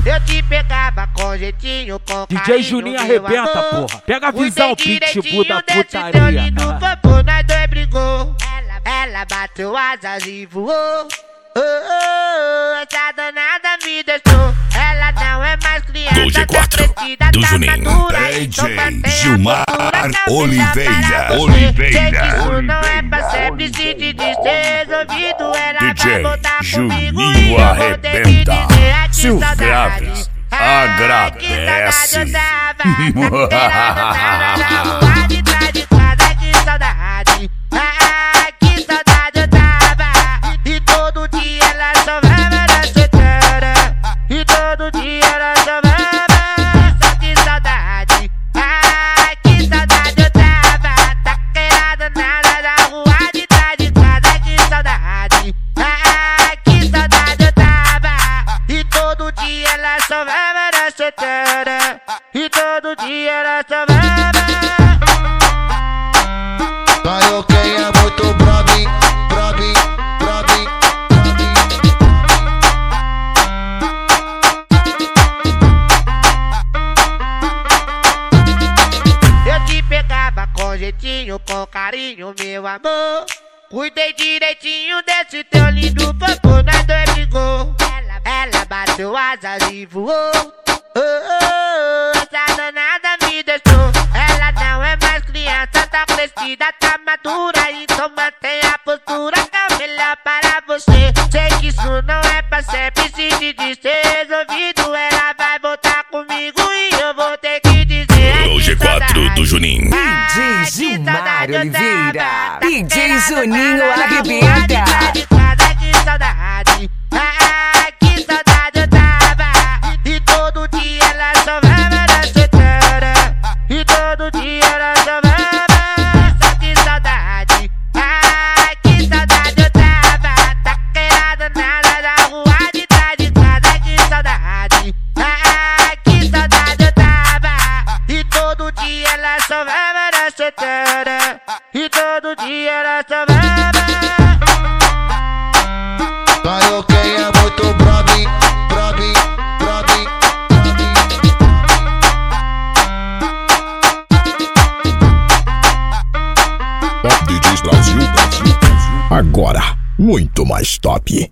Eu te pegava com jeitinho, com carinho. DJ Juninho arrebenta, porra. Pega a visão, pitbull da putaria. No corpo nós dois brigou. Ela bateu asas e voou. Essa danada me deixou. Ela não é mais criança. Gol G4 do Juninho. DJ Gilmar Oliveira. Sei que isso não é pra sempre, se te dizer resolvido. Ela vai voltar comigo e Juninho eu vou ter que arrebenta. dizer que Se o saudade. Graves agradece. Que saudade eu tava. De trás de casa, que saudade. Que saudade eu tava. E todo dia ela chovava na solteira. E todo dia ela chovava. Só que saudade. Que saudade eu tava. Daquela danada da rua de trás de casa. Que saudade. Que saudade eu tava. E todo dia ela chovava na solteira. E todo dia ela chovava. Caioquei é muito brabinho, brabinho, brabinho, brabinho. Eu te pegava com jeitinho, com carinho, meu amor. Cuidei direitinho desse teu lindo corpo, nós dois brigou. Ela bateu asas e voou. Essa danada me deixou. Ela não é mais criança, tá crescida, tá madura. Então mantenha a postura que é o melhor para você. Sei que isso não é pra sempre, se te dizer resolvido. Ela vai voltar comigo e eu vou ter que dizer. Gol G4 do Juninho. DJ Gilmar Oliveira. DJ Juninho arrebenta. Que saudade. Que saudade eu tava. E todo dia ela chovava na solteira. E todo dia ela chovava. Só que saudade. Que saudade eu tava. Daquela danada da rua de trás de casa. Que saudade. Que saudade eu tava. E todo dia ela chovava na solteira. E todo dia ela chovava. Caioquei é muito brabinho, brabinho, brabinho, brabinho. Top DJs Brasil. Agora, muito mais top.